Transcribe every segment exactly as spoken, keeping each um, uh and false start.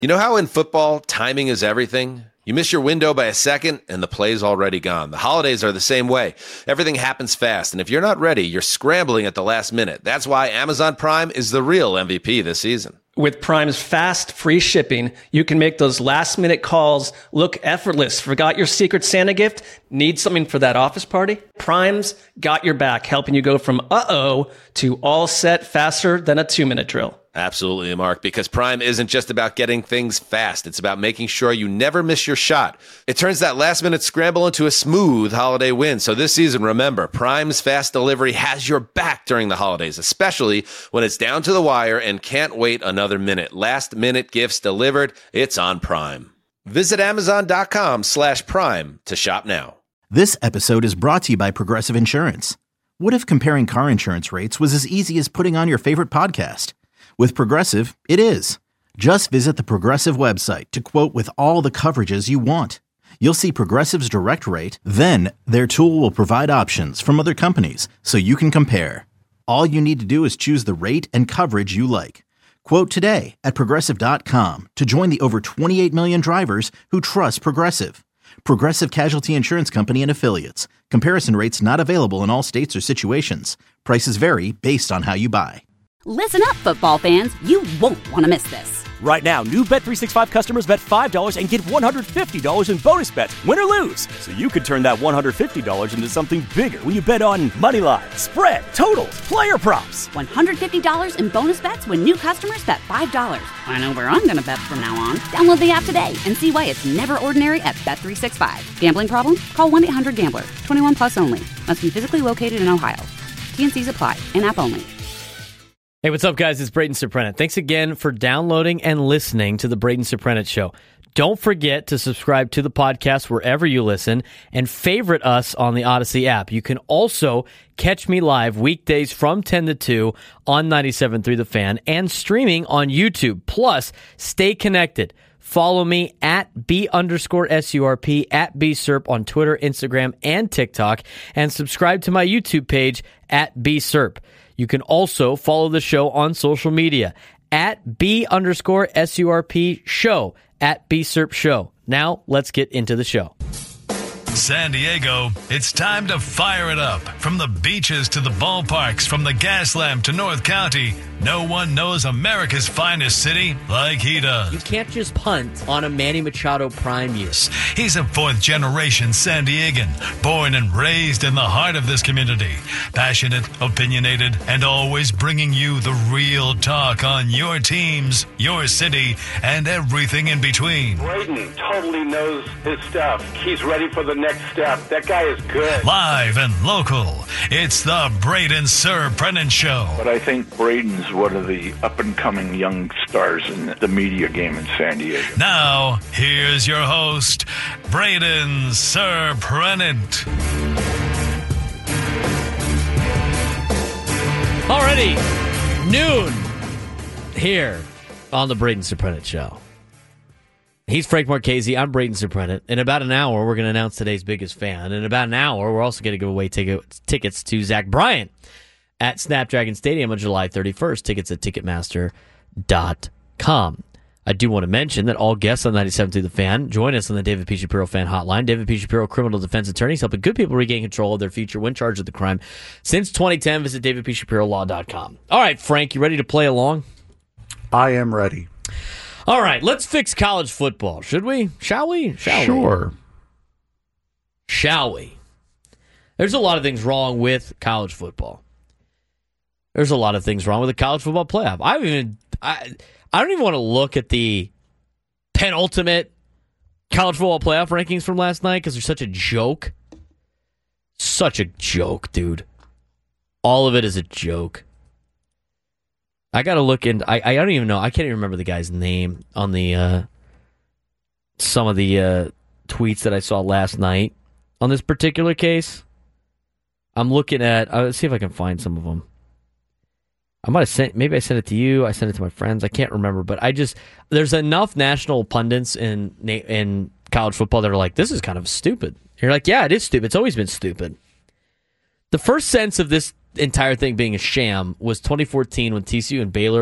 You know how in football, timing is everything? You miss your window by a second, and the play's already gone. The holidays are the same way. Everything happens fast, and if you're not ready, you're scrambling at the last minute. That's why Amazon Prime is the real M V P this season. With Prime's fast, free shipping, you can make those last-minute calls look effortless. Forgot your Secret Santa gift? Need something for that office party? Prime's got your back, helping you go from uh-oh to all set faster than a two-minute drill. Absolutely, Mark, because Prime isn't just about getting things fast. It's about making sure you never miss your shot. It turns that last-minute scramble into a smooth holiday win. So this season, remember, Prime's fast delivery has your back during the holidays, especially when it's down to the wire and can't wait another minute. Last-minute gifts delivered, it's on Prime. Visit Amazon.com slash Prime to shop now. This episode is brought to you by Progressive Insurance. What if comparing car insurance rates was as easy as putting on your favorite podcast? With Progressive, it is. Just visit the Progressive website to quote with all the coverages you want. You'll see Progressive's direct rate, then their tool will provide options from other companies so you can compare. All you need to do is choose the rate and coverage you like. Quote today at Progressive dot com to join the over twenty-eight million drivers who trust Progressive. Progressive Casualty Insurance Company and Affiliates. Comparison rates not available in all states or situations. Prices vary based on how you buy. Listen up, football fans. You won't want to miss this. Right now, new Bet three sixty-five customers bet five dollars and get one hundred fifty dollars in bonus bets, win or lose. So you could turn that one hundred fifty dollars into something bigger when you bet on money line, spread, totals, player props. one hundred fifty dollars in bonus bets when new customers bet five dollars. I know where I'm going to bet from now on. Download the app today and see why it's never ordinary at Bet three sixty-five. Gambling problem? Call one eight hundred gambler. twenty-one plus only. Must be physically located in Ohio. T and C's apply. In-app only. Hey, what's up, guys? It's Braden Surprenant. Thanks again for downloading and listening to the Braden Surprenant Show. Don't forget to subscribe to the podcast wherever you listen and favorite us on the Odyssey app. You can also catch me live weekdays from ten to two on ninety-seven point three The Fan and streaming on YouTube. Plus, stay connected. Follow me at B underscore S-U-R-P, at B-Serp on Twitter, Instagram, and TikTok, and subscribe to my YouTube page at B-Serp. You can also follow the show on social media at B underscore S-U-R-P show, at B-Serp show. Now, let's get into the show. San Diego, it's time to fire it up. From the beaches to the ballparks, from the Gaslamp to North County, no one knows America's finest city like he does. You can't just punt on a Manny Machado prime year. He's a fourth-generation San Diegan, born and raised in the heart of this community. Passionate, opinionated, and always bringing you the real talk on your teams, your city, and everything in between. Braden totally knows his stuff. He's ready for the next step. That guy is good. Live and local, it's the Braden Surprenant Show. But I think Braden's one of the up-and-coming young stars in the media game in San Diego. Now, here's your host, Braden Surprenant. Already noon here on the Braden Surprenant Show. He's Frank Marchese. I'm Braden Surprenant. In about an hour, we're going to announce today's biggest fan. In about an hour, we're also going to give away ticket, tickets to Zach Bryant at Snapdragon Stadium on July thirty-first. Tickets at Ticketmaster dot com. I do want to mention that all guests on ninety-seven point three The Fan join us on the David P. Shapiro Fan Hotline. David P. Shapiro, criminal defense attorneys, helping good people regain control of their future when charged with the crime. Since twenty ten, visit David P. Shapiro Law dot com. All right, Frank, you ready to play along? I am ready. All right, let's fix college football, should we? Shall we? Shall sure. we? Shall we? There's a lot of things wrong with college football. There's a lot of things wrong with the college football playoff. I don't even, I, I don't even want to look at the penultimate college football playoff rankings from last night because they're such a joke. Such a joke, dude. All of it is a joke. I got to look in. I, I don't even know. I can't even remember the guy's name on the uh, some of the uh, tweets that I saw last night on this particular case. I'm looking at. Uh, let's see if I can find some of them. I might have sent. Maybe I sent it to you. I sent it to my friends. I can't remember. But I just there's enough national pundits in in college football that are like, this is kind of stupid. You're like, yeah, it is stupid. It's always been stupid. The first sense of this entire thing being a sham was twenty fourteen when T C U and Baylor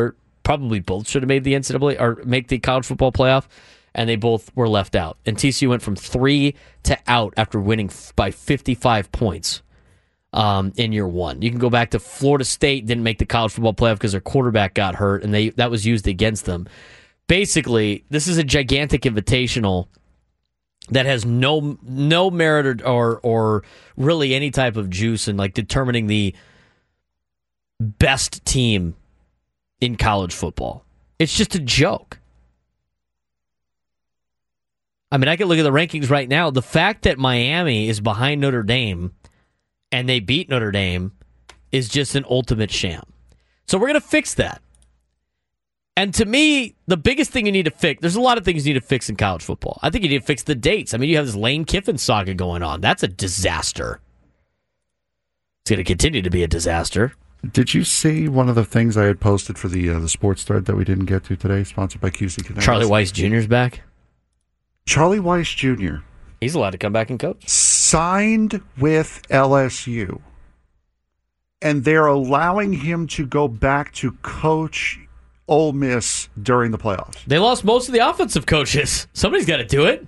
probably both should have made the N C double A or make the college football playoff, and they both were left out. And T C U went from three to out after winning f- by fifty-five points um, in year one. You can go back to Florida State, didn't make the college football playoff because their quarterback got hurt, and they that was used against them. Basically, this is a gigantic invitational that has no no merit or, or or really any type of juice in like determining the best team in college football. It's just a joke. I mean, I can look at the rankings right now. The fact that Miami is behind Notre Dame and they beat Notre Dame is just an ultimate sham. So we're going to fix that. And to me, the biggest thing you need to fix, there's a lot of things you need to fix in college football. I think you need to fix the dates. I mean, you have this Lane Kiffin saga going on. That's a disaster. It's going to continue to be a disaster. Did you see one of the things I had posted for the uh, the sports thread that we didn't get to today, sponsored by Q C Connect? Charlie Weiss Junior's back? Charlie Weiss Junior He's allowed to come back and coach. Signed with L S U. And they're allowing him to go back to coach Ole Miss during the playoffs. They lost most of the offensive coaches. Somebody's got to do it.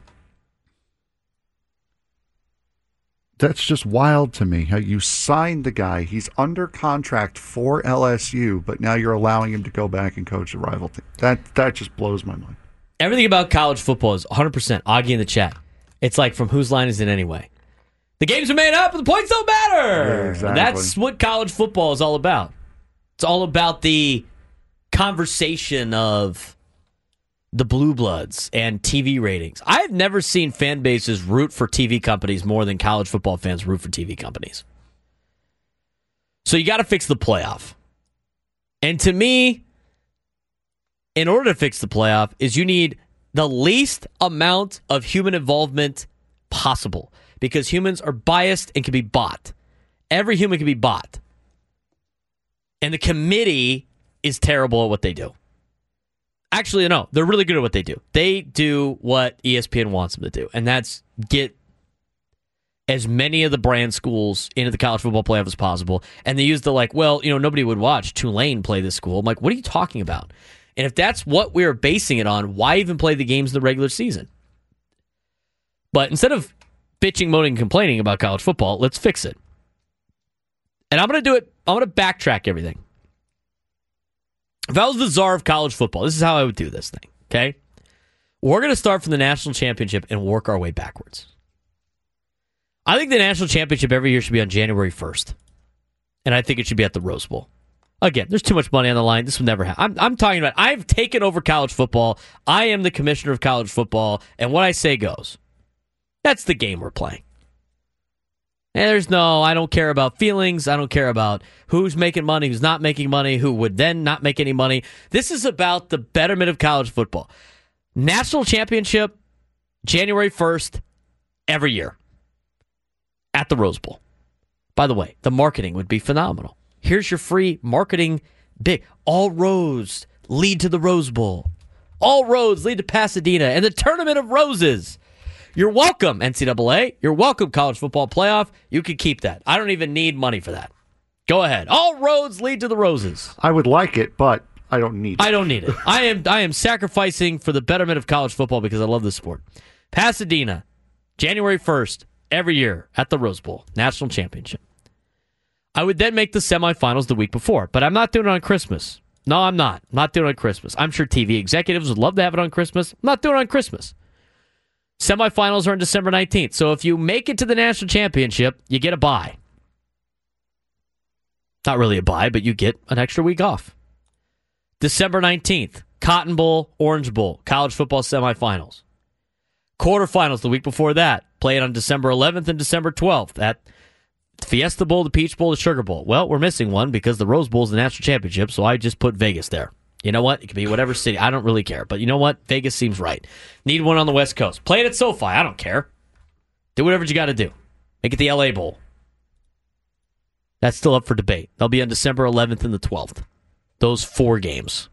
That's just wild to me, how you signed the guy. He's under contract for L S U, but now you're allowing him to go back and coach the rival team. That, that just blows my mind. Everything about college football is one hundred percent. Augie in the chat. It's like, from whose line is it anyway? The games are made up and the points don't matter. Yeah, exactly. That's what college football is all about. It's all about the conversation of the blue bloods and T V ratings. I've never seen fan bases root for T V companies more than college football fans root for T V companies. So you got to fix the playoff. And to me, in order to fix the playoff, is you need the least amount of human involvement possible, because humans are biased and can be bought. Every human can be bought. And the committee is terrible at what they do. Actually, no, they're really good at what they do. They do what E S P N wants them to do, and that's get as many of the brand schools into the college football playoff as possible. And they use the like, well, you know, nobody would watch Tulane play this school. I'm like, what are you talking about? And if that's what we're basing it on, why even play the games in the regular season? But instead of bitching, moaning, and complaining about college football, let's fix it. And I'm going to do it. I'm going to backtrack everything. If I was the czar of college football, this is how I would do this thing, okay? We're going to start from the national championship and work our way backwards. I think the national championship every year should be on January first. And I think it should be at the Rose Bowl. Again, there's too much money on the line. This will never happen. I'm, I'm talking about, I've taken over college football. I am the commissioner of college football, and what I say goes. That's the game we're playing. And there's no, I don't care about feelings. I don't care about who's making money, who's not making money, who would then not make any money. This is about the betterment of college football. National championship, January first, every year at the Rose Bowl. By the way, the marketing would be phenomenal. Here's your free marketing big. All roads lead to the Rose Bowl. All roads lead to Pasadena and the Tournament of Roses. You're welcome, N C double A. You're welcome, College Football Playoff. You can keep that. I don't even need money for that. Go ahead. All roads lead to the Roses. I would like it, but I don't need it. I don't need it. I am I am sacrificing for the betterment of college football because I love the sport. Pasadena, January first, every year at the Rose Bowl, National Championship. I would then make the semifinals the week before, but I'm not doing it on Christmas. No, I'm not. I'm not doing it on Christmas. I'm sure T V executives would love to have it on Christmas. I'm not doing it on Christmas. Semifinals are on December nineteenth. So if you make it to the national championship, you get a bye. Not really a bye, but you get an extra week off. December nineteenth, Cotton Bowl, Orange Bowl, college football semifinals. Quarterfinals the week before that. Play it on December eleventh and December twelfth at Fiesta Bowl, the Peach Bowl, the Sugar Bowl. Well, we're missing one because the Rose Bowl is the national championship, so I just put Vegas there. You know what? It could be whatever city. I don't really care. But you know what? Vegas seems right. Need one on the West Coast. Play it at SoFi. I don't care. Do whatever you got to do. Make it the L A Bowl. That's still up for debate. They'll be on December eleventh and the twelfth. Those four games.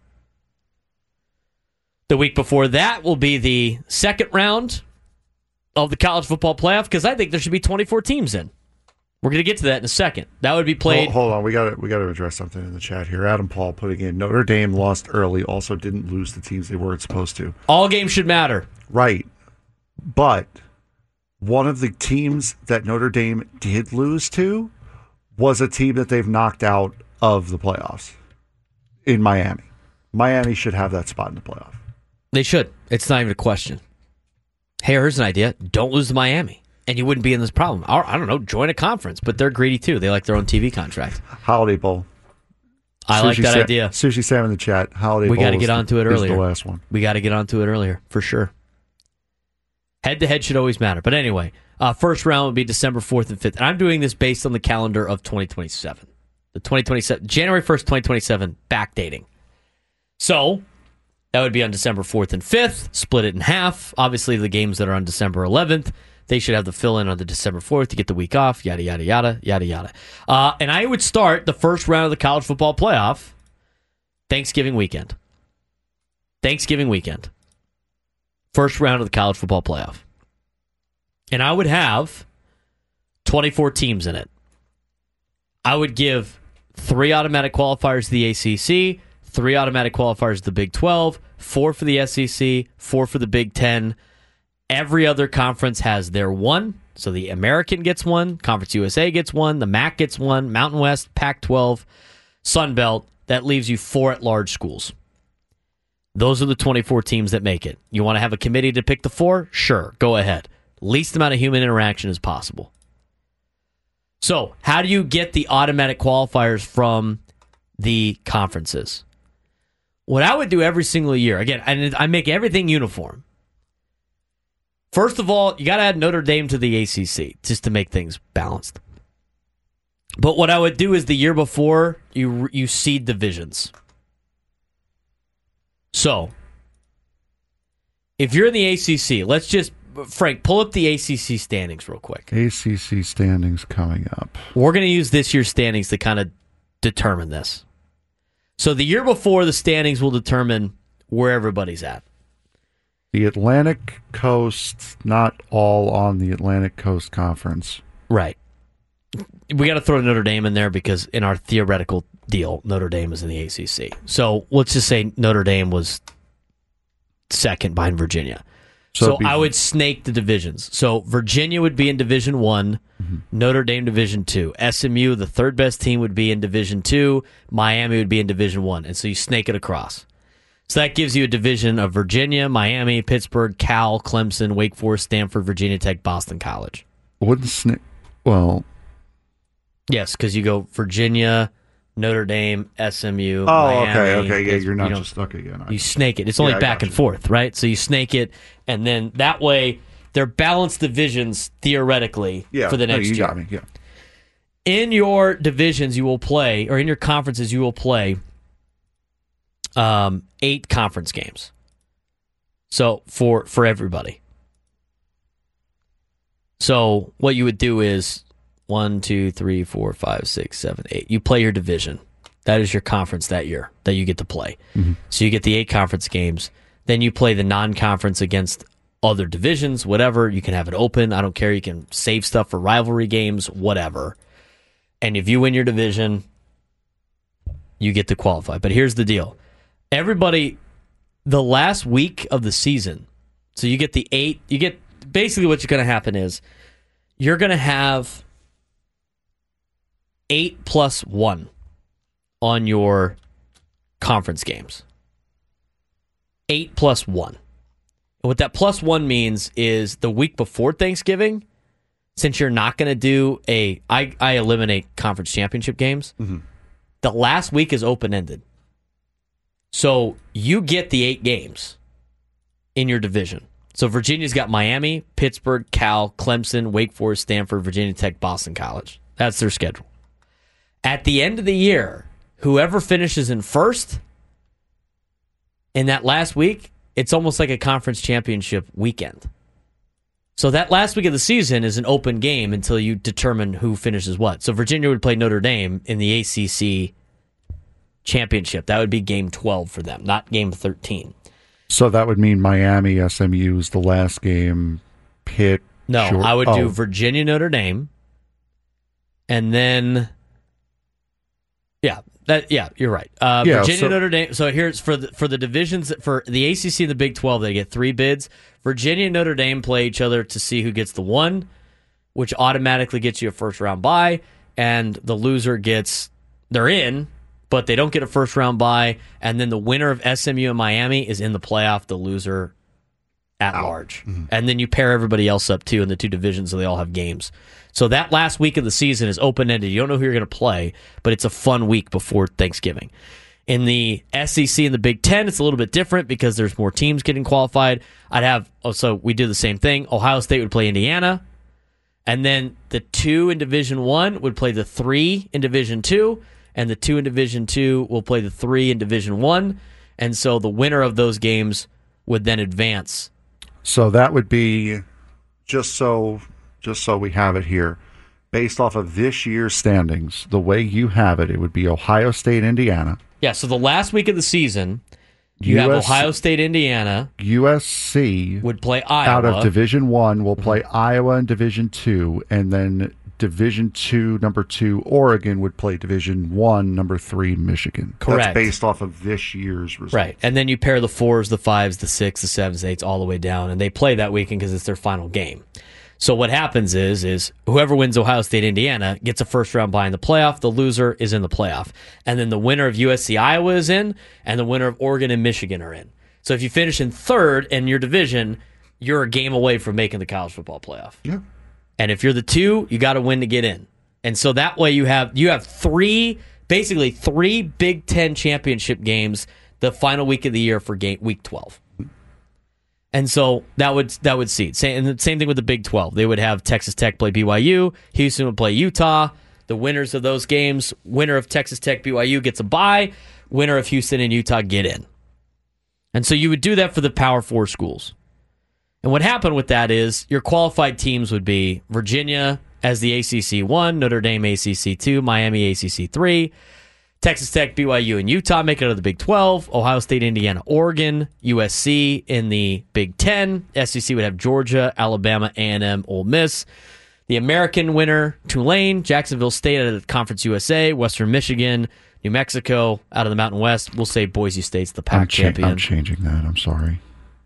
The week before that will be the second round of the college football playoff because I think there should be twenty-four teams in. We're going to get to that in a second. That would be played. Hold, hold on, we got to we got to address something in the chat here. Adam Paul putting in Notre Dame lost early, also didn't lose the teams they weren't supposed to. All games should matter. Right, but one of the teams that Notre Dame did lose to was a team that they've knocked out of the playoffs in Miami. Miami should have that spot in the playoff. They should. It's not even a question. Hey, here's an idea. Don't lose to Miami. And you wouldn't be in this problem. Or, I don't know, join a conference. But they're greedy, too. They like their own T V contract. Holiday Bowl. I Sushi like that Sam, idea. Sushi Sam in the chat. Holiday we Bowl. We got to get onto it earlier. The last one. We got to get onto it earlier, for sure. Head-to-head should always matter. But anyway, uh, first round would be December fourth and fifth. And I'm doing this based on the calendar of twenty twenty-seven. The twenty twenty-seven January first, twenty twenty-seven, backdating. So, that would be on December fourth and fifth. Split it in half. Obviously, the games that are on December eleventh, they should have the fill-in on the December fourth to get the week off, yada, yada, yada, yada, yada. Uh, and I would start the first round of the college football playoff Thanksgiving weekend. Thanksgiving weekend. First round of the college football playoff. And I would have twenty-four teams in it. I would give three automatic qualifiers to the A C C, three automatic qualifiers to the Big twelve, four for the S E C, four for the Big ten. Every other conference has their one. So the American gets one, Conference U S A gets one, the M A C gets one, Mountain West, Pac twelve, Sun Belt. That leaves you four at-large schools. Those are the twenty-four teams that make it. You want to have a committee to pick the four? Sure, go ahead. Least amount of human interaction as possible. So, how do you get the automatic qualifiers from the conferences? What I would do every single year, again, and I make everything uniform. First of all, you got to add Notre Dame to the A C C just to make things balanced. But what I would do is the year before, you you seed divisions. So, if you're in the A C C, let's just, Frank, pull up the A C C standings real quick. A C C standings coming up. We're going to use this year's standings to kind of determine this. So the year before, the standings will determine where everybody's at. The Atlantic Coast, not all on the Atlantic Coast Conference. Right. We got to throw Notre Dame in there because in our theoretical deal, Notre Dame is in the A C C. So let's just say Notre Dame was second behind Virginia. So, so be- I would snake the divisions. So Virginia would be in Division One, mm-hmm. Notre Dame Division Two, S M U, the third best team, would be in Division Two, Miami would be in Division One, and so you snake it across. So that gives you a division of Virginia, Miami, Pittsburgh, Cal, Clemson, Wake Forest, Stanford, Virginia Tech, Boston College. Wouldn't snake? Well, yes, because you go Virginia, Notre Dame, S M U, oh, Miami. okay, okay, yeah, you're not you know, just okay. Yeah, no, you snake it. It's only yeah, back and forth, right? So you snake it, and then that way they're balanced divisions theoretically yeah, for the next no, you year. Got me, yeah. In your divisions, you will play, or in your conferences, you will play um, eight conference games. So for for everybody. So what you would do is one, two, three, four, five, six, seven, eight. You play your division. That is your conference that year that you get to play. Mm-hmm. So you get the eight conference games. Then you play the non-conference against other divisions, whatever. You can have it open. I don't care. You can save stuff for rivalry games, whatever. And if you win your division, you get to qualify. But here's the deal. Everybody, the last week of the season, so you get the eight, you get, basically what's going to happen is you're going to have eight plus one on your conference games. Eight plus one. And what that plus one means is the week before Thanksgiving, since you're not going to do a, I, I eliminate conference championship games, mm-hmm. the last week is open-ended. So you get the eight games in your division. So Virginia's got Miami, Pittsburgh, Cal, Clemson, Wake Forest, Stanford, Virginia Tech, Boston College. That's their schedule. At the end of the year, whoever finishes in first in that last week, it's almost like a conference championship weekend. So that last week of the season is an open game until you determine who finishes what. So Virginia would play Notre Dame in the A C C championship. That would be game twelve for them, not game thirteen. So that would mean Miami, S M U is the last game. Pitt. No, short, I would oh. do Virginia, Notre Dame. and then yeah, that yeah, you're right. Uh, Yeah, Virginia, so- Notre Dame. So here's for the for the divisions for the A C C and the Big twelve. They get three bids. Virginia and Notre Dame play each other to see who gets the one, which automatically gets you a first round bye, and the loser gets they're in, but they don't get a first round bye, and then the winner of S M U and Miami is in the playoff. The loser at large, Mm-hmm. and then you pair everybody else up too in the two divisions, so they all have games. So that last week of the season is open ended. You don't know who you're going to play, but it's a fun week before Thanksgiving. In the S E C and the Big Ten, it's a little bit different because there's more teams getting qualified. I'd have oh, so we do the same thing. Ohio State would play Indiana, and then the two in Division One would play the three in Division Two, and the two in Division Two will play the three in Division One, and so the winner of those games would then advance. So that would be just so just so we have it here, based off of this year's standings. The way you have it, it would be Ohio State, Indiana. Yeah, so the last week of the season, you U S have Ohio State, Indiana. U S C would play Iowa. Out of Division One, will play Iowa in Division Two, and then Division Two, number two, Oregon would play Division One, number three, Michigan. Correct. That's based off of this year's results. Right, and then you pair the fours, the fives, the six, the sevens, the eights, all the way down, and they play that weekend because it's their final game. So what happens is, is whoever wins Ohio State, Indiana gets a first round bye in the playoff. The loser is in the playoff, and then the winner of U S C, Iowa is in, and the winner of Oregon and Michigan are in. So if you finish in third in your division, you're a game away from making the college football playoff. Yeah. And if you're the two, you got to win to get in. And so that way you have you have three, basically three Big Ten championship games the final week of the year for game week twelve. And so that would that would seed. Same, and the same thing with the Big twelve. They would have Texas Tech play B Y U. Houston would play Utah. The winners of those games, winner of Texas Tech, B Y U gets a bye. Winner of Houston and Utah get in. And so you would do that for the Power Four schools. And what happened with that is your qualified teams would be Virginia as the A C C one, Notre Dame A C C two, Miami A C C three, Texas Tech, B Y U, and Utah make it out of the Big twelve, Ohio State, Indiana, Oregon, U S C in the Big ten, S E C would have Georgia, Alabama, A and M, Ole Miss. The American winner, Tulane, Jacksonville State out of the Conference U S A, Western Michigan, New Mexico out of the Mountain West. We'll say Boise State's the Pac I'm cha- champion. I'm changing that. I'm sorry.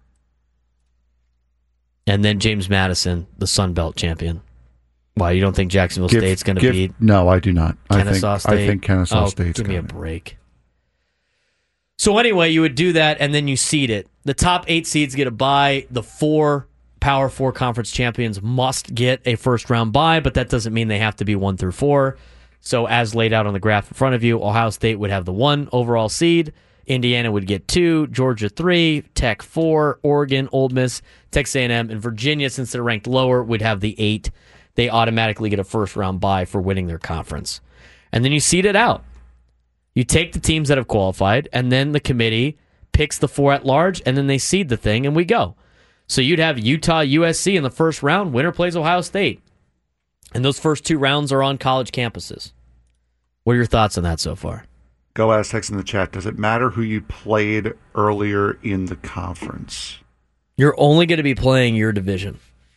And then James Madison, the Sun Belt champion. Why, you don't think Jacksonville Give- State's going to give- beat No, I do not. I think, Kennesaw State? I think Kennesaw oh, State's give me a got it. break. So anyway, you would do that, and then you seed it. The top eight seeds get a bye. The four Power Four conference champions must get a first-round bye, but that doesn't mean they have to be one through four. So as laid out on the graph in front of you, Ohio State would have the one overall seed. Indiana would get two, Georgia three, Tech four, Oregon, Ole Miss, Texas A and M, and Virginia, since they're ranked lower, would have the eight. They automatically get a first-round bye for winning their conference. And then you seed it out. You take the teams that have qualified, and then the committee picks the four at large, and then they seed the thing, and we go. So you'd have Utah, U S C in the first round. Winner plays Ohio State. And those first two rounds are on college campuses. What are your thoughts on that so far? Go Aztecs in the chat. Does it matter who you played earlier in the conference? You're only going to be playing your division.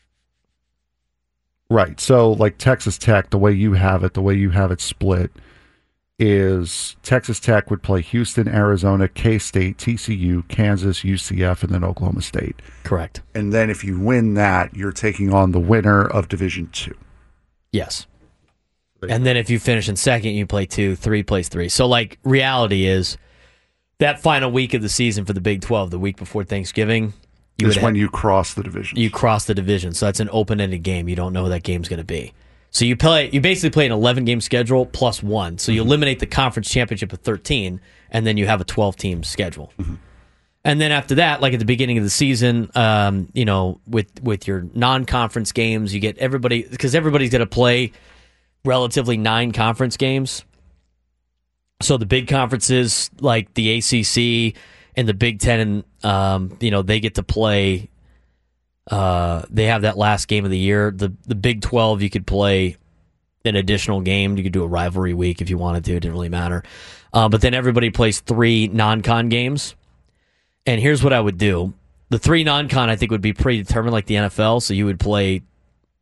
Right. So, like Texas Tech, the way you have it, the way you have it split is Texas Tech would play Houston, Arizona, K-State, T C U, Kansas, U C F, and then Oklahoma State. Correct. And then if you win that, you're taking on the winner of Division Two. Yes. And then if you finish in second, you play two, three plays three. So, like, reality is that final week of the season for the Big twelve, the week before Thanksgiving, you is would when have, you cross the division. You cross the division. So that's an open-ended game. You don't know who that game's going to be. So you play. You basically play an eleven-game schedule plus one. So you Mm-hmm. eliminate the conference championship of thirteen, and then you have a twelve-team schedule. Mm-hmm. And then after that, like at the beginning of the season, um, you know, with with your non-conference games, you get everybody, because everybody's going to play relatively nine conference games. So the big conferences like the A C C and the Big Ten, um, you know, they get to play. Uh, they have that last game of the year. The the Big twelve, you could play an additional game. You could do a rivalry week if you wanted to. It didn't really matter. Uh, but then everybody plays three non-con games. And here's what I would do. The three non-con, I think, would be predetermined like the N F L. So you would play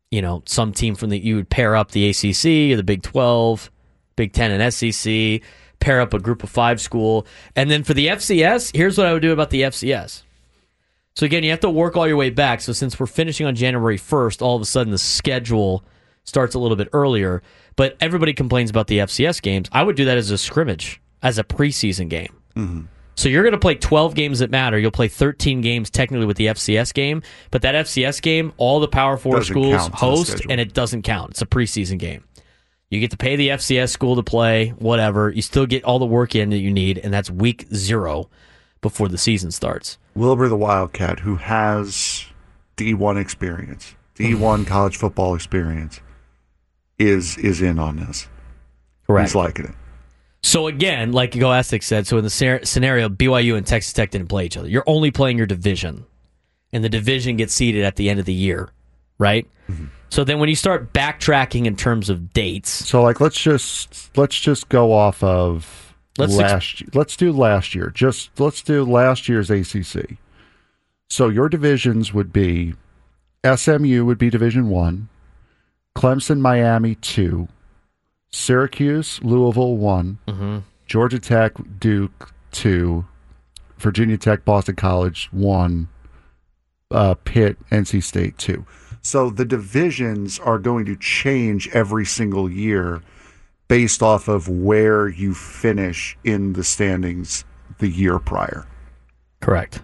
you know, some team from the, you would pair up the A C C or the Big twelve, Big ten and S E C, pair up a group of five school. And then for the F C S, here's what I would do about the F C S. So again, you have to work all your way back. So since we're finishing on January first, all of a sudden the schedule starts a little bit earlier. But everybody complains about the F C S games. I would do that as a scrimmage, as a preseason game. Mm-hmm. So you're going to play twelve games that matter. You'll play thirteen games technically with the F C S game, but that F C S game, all the Power Four Doesn't schools count host, and it doesn't count. It's a preseason game. You get to pay the F C S school to play, whatever. You still get all the work in that you need, and that's week zero before the season starts. Wilbur the Wildcat, who has D one experience, D one college football experience, is is in on this. Correct. He's liking it. So again, like Go Aztecs said, so in the scenario, B Y U and Texas Tech didn't play each other. You're only playing your division, and the division gets seeded at the end of the year, right? Mm-hmm. So then when you start backtracking in terms of dates, so like let's just let's just go off of let's last. Ex- let's do last year. Just let's do last year's A C C. So your divisions would be S M U would be Division One, Clemson, Miami two. Syracuse, Louisville, one. Mm-hmm. Georgia Tech, Duke, two. Virginia Tech, Boston College, one. Uh, Pitt, N C State, two. So the divisions are going to change every single year based off of where you finish in the standings the year prior. Correct.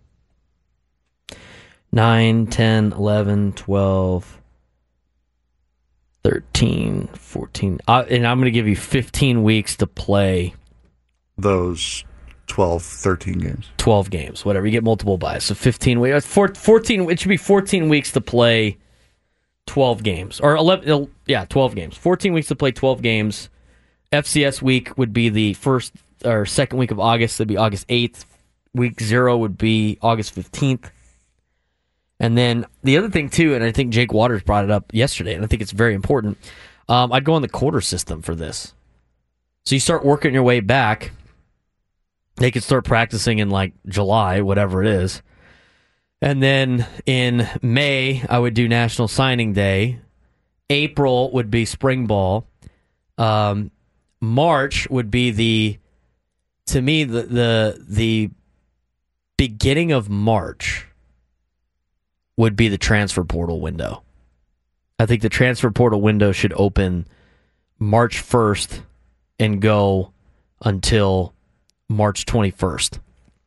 nine, ten, eleven, twelve... thirteen, fourteen, uh, and I'm going to give you fifteen weeks to play those twelve, thirteen games. twelve games, whatever. You get multiple buys. So fifteen weeks, fourteen, it should be fourteen weeks to play twelve games. Or eleven, yeah, twelve games. fourteen weeks to play twelve games. F C S week would be the first or second week of August. That'd be August eighth. Week zero would be August fifteenth. And then the other thing, too, and I think Jake Waters brought it up yesterday, and I think it's very important, um, I'd go on the quarter system for this. So you start working your way back. They could start practicing in, like, July, whatever it is. And then in May, I would do National Signing Day. April would be spring ball. Um, March would be the, to me, the the the beginning of March would be the transfer portal window. I think the transfer portal window should open March first and go until March twenty-first.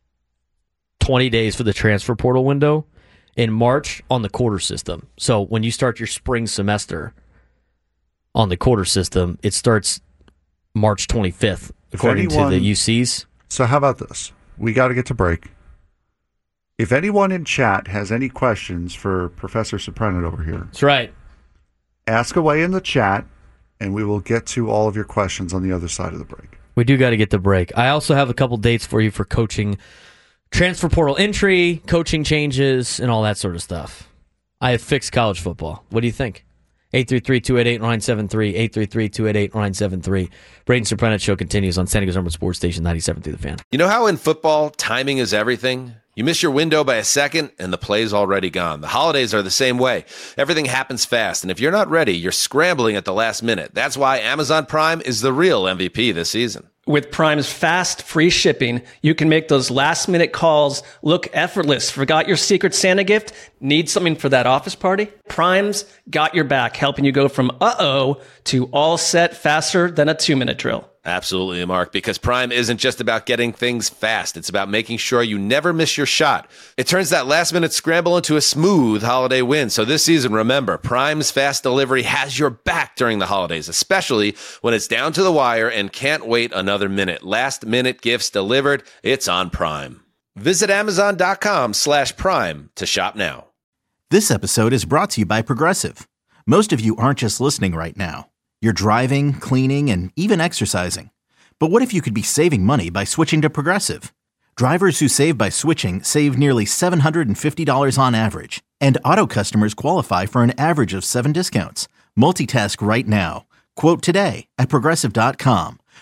twenty days for the transfer portal window. In March on the quarter system. So when you start your spring semester on the quarter system, it starts March twenty-fifth, according anyone, to the U Cs. So how about this? We got to get to break. If anyone in chat has any questions for Professor Soprenet over here, that's right. Ask away in the chat, and we will get to all of your questions on the other side of the break. We do got to get the break. I also have a couple dates for you for coaching, transfer portal entry, coaching changes, and all that sort of stuff. I have fixed college football. What do you think? eight three three, two eight eight, nine seven three, eight three three, two eight eight, nine seven three. Braden Soprenet Show continues on San Diego's number sports station, ninety-seven through the Fan. You know how in football, timing is everything? You miss your window by a second, and the play's already gone. The holidays are the same way. Everything happens fast, and if you're not ready, you're scrambling at the last minute. That's why Amazon Prime is the real M V P this season. With Prime's fast, free shipping, you can make those last-minute calls look effortless. Forgot your Secret Santa gift? Need something for that office party? Prime's got your back, helping you go from uh-oh to all set faster than a two-minute drill. Absolutely, Mark, because Prime isn't just about getting things fast. It's about making sure you never miss your shot. It turns that last-minute scramble into a smooth holiday win. So this season, remember, Prime's fast delivery has your back during the holidays, especially when it's down to the wire and can't wait another minute. Last-minute gifts delivered, it's on Prime. Visit Amazon.com slash Prime to shop now. This episode is brought to you by Progressive. Most of you aren't just listening right now. You're driving, cleaning, and even exercising. But what if you could be saving money by switching to Progressive? Drivers who save by switching save nearly seven hundred fifty dollars on average. And auto customers qualify for an average of seven discounts. Multitask right now. Quote today at Progressive dot com.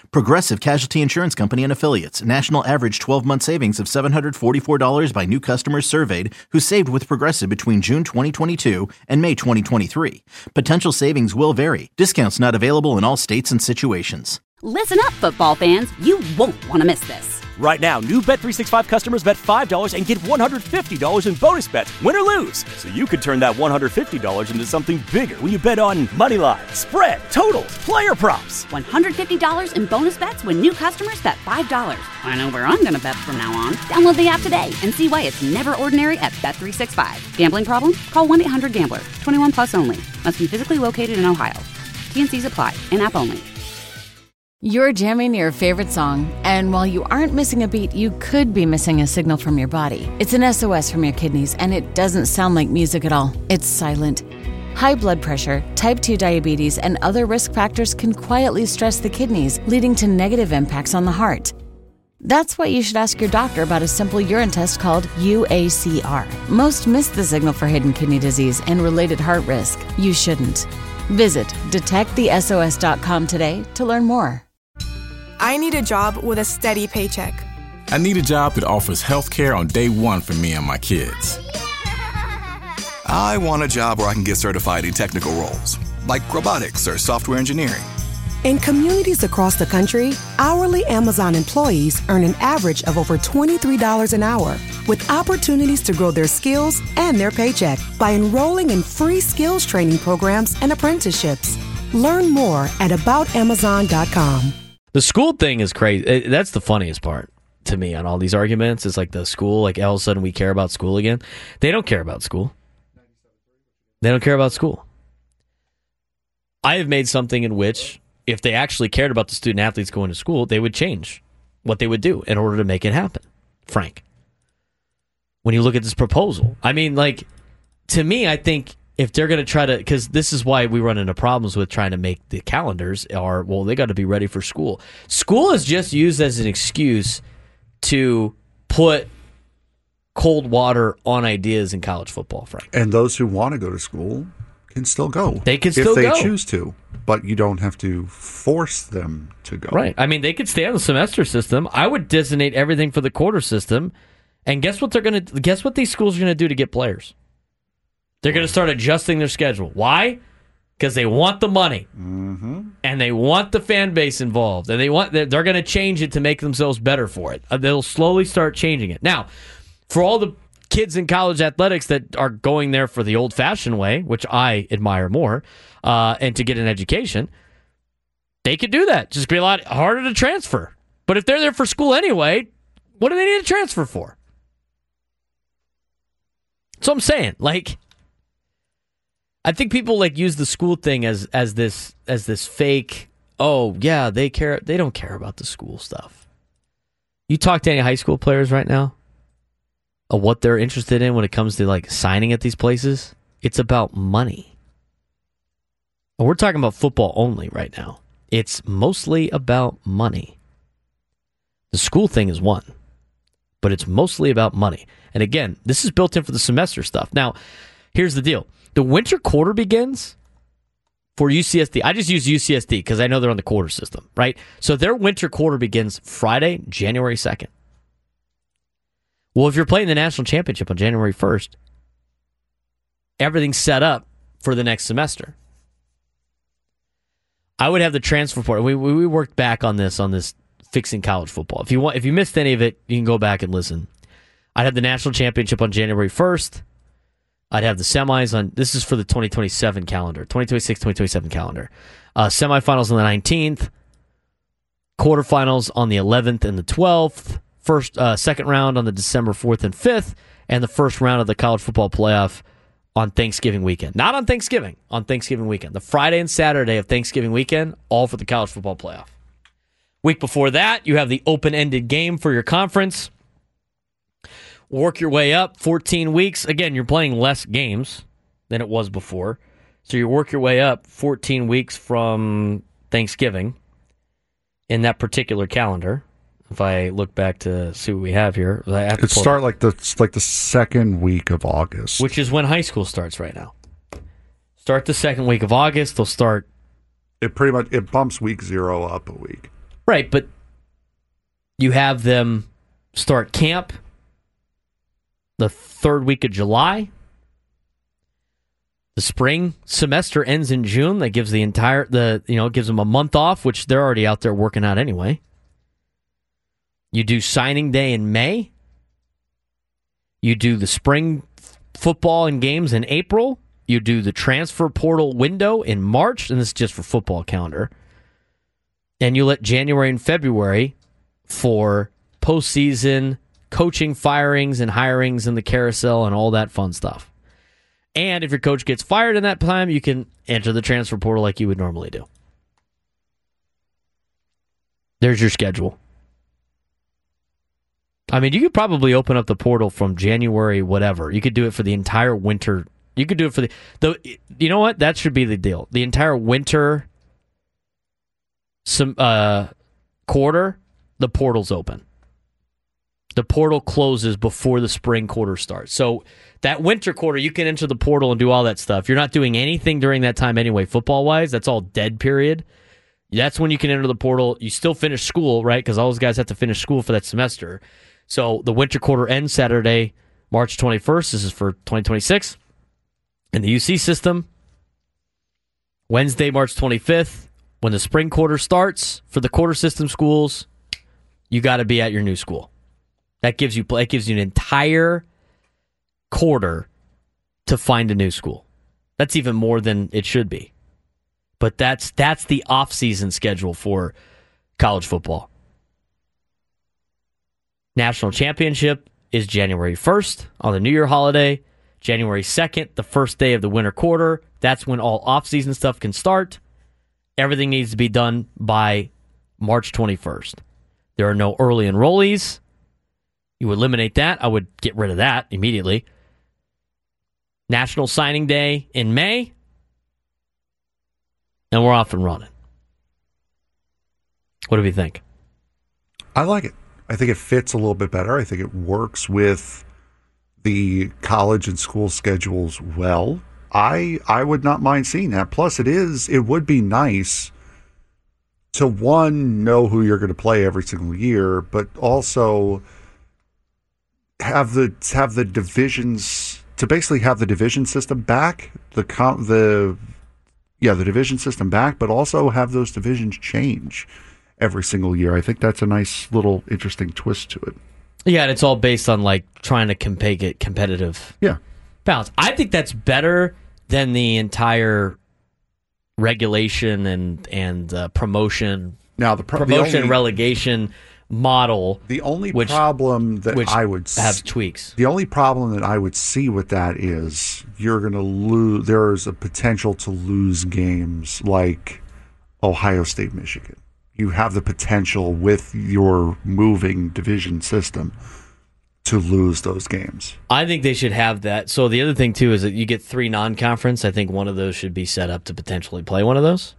Progressive Casualty Insurance Company and Affiliates. National average twelve-month savings of seven hundred forty-four dollars by new customers surveyed who saved with Progressive between June twenty twenty-two and May twenty twenty-three. Potential savings will vary. Discounts not available in all states and situations. Listen up, football fans. You won't want to miss this. Right now, new Bet three sixty-five customers bet five dollars and get one hundred fifty dollars in bonus bets, win or lose. So you could turn that one hundred fifty dollars into something bigger when you bet on money line, spread, totals, player props. one hundred fifty dollars in bonus bets when new customers bet five dollars. I know where I'm going to bet from now on. Download the app today and see why it's never ordinary at Bet three sixty-five. Gambling problem? Call one eight hundred gambler. twenty-one plus only. Must be physically located in Ohio. T N Cs apply. In-app only. You're jamming your favorite song, and while you aren't missing a beat, you could be missing a signal from your body. It's an S O S from your kidneys, and it doesn't sound like music at all. It's silent. High blood pressure, type two diabetes, and other risk factors can quietly stress the kidneys, leading to negative impacts on the heart. That's why you should ask your doctor about a simple urine test called U A C R. Most miss the signal for hidden kidney disease and related heart risk. You shouldn't. Visit detect the S O S dot com today to learn more. I need a job with a steady paycheck. I need a job that offers health care on day one for me and my kids. I want a job where I can get certified in technical roles, like robotics or software engineering. In communities across the country, hourly Amazon employees earn an average of over twenty-three dollars an hour, with opportunities to grow their skills and their paycheck by enrolling in free skills training programs and apprenticeships. Learn more at about amazon dot com. The school thing is crazy. That's the funniest part to me on all these arguments. Is like the school, like all of a sudden we care about school again. They don't care about school. They don't care about school. I have made something in which, if they actually cared about the student athletes going to school, they would change what they would do in order to make it happen. Frank, when you look at this proposal, I mean, like, to me, I think if they're going to try to, because this is why we run into problems with trying to make the calendars are, well, they got to be ready for school. School is just used as an excuse to put cold water on ideas in college football, Frank. And those who want to go to school can still go. They can still go. If go. they choose to, but you don't have to force them to go. Right. I mean, they could stay on the semester system. I would designate everything for the quarter system. And guess what they're going to, guess what these schools are going to do to get players? They're going to start adjusting their schedule. Why? Because they want the money, mm-hmm. and they want the fan base involved, and they want they're, they're going to change it to make themselves better for it. Uh, they'll slowly start changing it. Now, for all the kids in college athletics that are going there for the old-fashioned way, which I admire more, uh, and to get an education, they could do that. Just be a lot harder to transfer. But if they're there for school anyway, what do they need to transfer for? That's what I'm saying. Like, I think people like use the school thing as as this as this fake, oh yeah, they care they don't care about the school stuff. You talk to any high school players right now of what they're interested in when it comes to like signing at these places, it's about money. And we're talking about football only right now. It's mostly about money. The school thing is one, but it's mostly about money. And again, this is built in for the semester stuff. Now, here's the deal. The winter quarter begins for U C S D. I just use U C S D because I know they're on the quarter system, right? So their winter quarter begins Friday, January second. Well, if you're playing the national championship on January first, everything's set up for the next semester. I would have the transfer portal. We we worked back on this on this fixing college football. If you want, if you missed any of it, you can go back and listen. I'd have the national championship on January first. I'd have the semis on, this is for the twenty twenty-seven calendar, twenty twenty-six twenty twenty-seven calendar. Uh, semifinals on the nineteenth, quarterfinals on the eleventh and the twelfth, first, uh, second round on the December fourth and fifth, and the first round of the college football playoff on Thanksgiving weekend. Not on Thanksgiving, on Thanksgiving weekend. The Friday and Saturday of Thanksgiving weekend, all for the college football playoff. Week before that, you have the open-ended game for your conference. Work your way up, fourteen weeks. Again, you're playing less games than it was before. So you work your way up fourteen weeks from Thanksgiving in that particular calendar. If I look back to see what we have here. I have to it start like the like the second week of August. Which is when high school starts right now. Start the second week of August. They'll start. It pretty much it bumps week zero up a week. Right, but you have them start camp the third week of July. The spring semester ends in June. That gives the entire the you know gives them a month off, which they're already out there working out anyway. You do signing day in May. You do the spring football and games in April. You do the transfer portal window in March, and this is just for football calendar. And you let January and February for postseason coaching firings and hirings and the carousel and all that fun stuff. And if your coach gets fired in that time, you can enter the transfer portal like you would normally do. There's your schedule. I mean, you could probably open up the portal from January, whatever. You could do it for the entire winter. You could do it for the... the you know what? That should be the deal. The entire winter some uh, quarter, the portal's open. The portal closes before the spring quarter starts. So that winter quarter, you can enter the portal and do all that stuff. You're not doing anything during that time anyway, football-wise. That's all dead period. That's when you can enter the portal. You still finish school, right? Because all those guys have to finish school for that semester. So the winter quarter ends Saturday, March twenty-first. This is for twenty twenty-six. In the U C system, Wednesday, March twenty-fifth, when the spring quarter starts for the quarter system schools, you got to be at your new school. That gives you it gives you an entire quarter to find a new school. That's even more than it should be. But that's that's the off-season schedule for college football. National championship is January first on the New Year holiday. January second, the first day of the winter quarter. That's when all off-season stuff can start. Everything needs to be done by March twenty-first. There are no early enrollees. You eliminate that. I would get rid of that immediately. National Signing Day in May. And we're off and running. What do we think? I like it. I think it fits a little bit better. I think it works with the college and school schedules well. I I would not mind seeing that. Plus, it is it would be nice to, one, know who you're going to play every single year, but also have the have the divisions to basically have the division system back, the the yeah the division system back, but also have those divisions change every single year. I think that's a nice little interesting twist to it. Yeah, and it's all based on like trying to make it competitive. Yeah, balance. I think that's better than the entire regulation and and uh, promotion. Now the pro- promotion the only, relegation model. The only which, problem that which I would have tweaks. The only problem that I would see with that is you're going to lose. There's a potential to lose games like Ohio State, Michigan. You have the potential with your moving division system to lose those games. I think they should have that. So the other thing too is that you get three non-conference. I think one of those should be set up to potentially play one of those.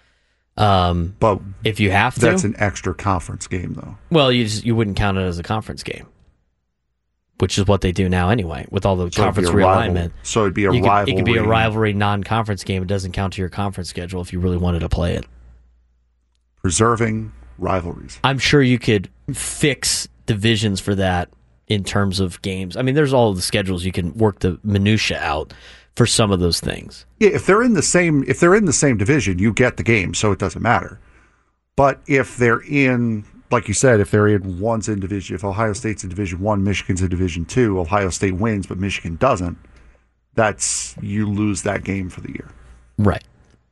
Um, but if you have to, that's an extra conference game, though. Well, you just, you wouldn't count it as a conference game, which is what they do now anyway with all the so conference it'd realignment. Rival, so it'd be a you rivalry. Could, it could be a rivalry non-conference game. It doesn't count to your conference schedule if you really wanted to play it. Preserving rivalries. I'm sure you could fix divisions for that in terms of games. I mean, there's all of the schedules you can work the minutia out for some of those things. Yeah, if they're in the same if they're in the same division, you get the game, so it doesn't matter. But if they're in, like you said, if they're in one's in division, if Ohio State's in Division One, Michigan's in Division Two, Ohio State wins, but Michigan doesn't, that's you lose that game for the year. Right.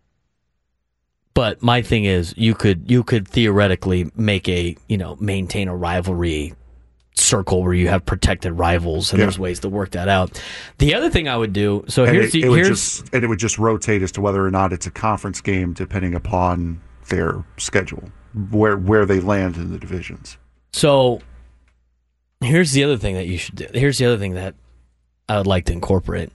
But my thing is, you could you could theoretically make a you know maintain a rivalry circle where you have protected rivals, and yeah. there's ways to work that out. The other thing I would do, so and here's it, the it would here's just, and it would just rotate as to whether or not it's a conference game, depending upon their schedule, where where they land in the divisions. So here's the other thing that you should do. Here's the other thing that I would like to incorporate.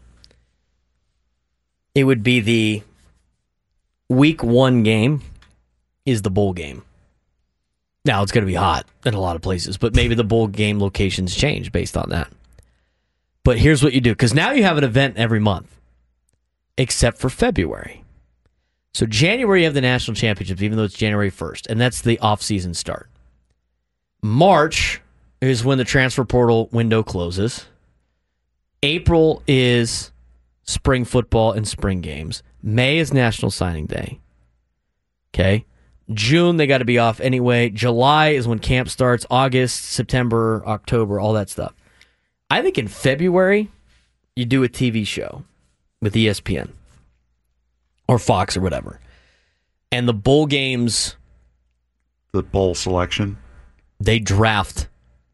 It would be the week one game is the bowl game. Now, it's going to be hot in a lot of places, but maybe the bowl game locations change based on that. But here's what you do, because now you have an event every month, except for February. So January you have the national championships, even though it's January first, and that's the off-season start. March is when the transfer portal window closes. April is spring football and spring games. May is National Signing Day. Okay. June, they got to be off anyway. July is when camp starts. August, September, October, all that stuff. I think in February, you do a T V show with E S P N or Fox or whatever. And the bowl games... The bowl selection? They draft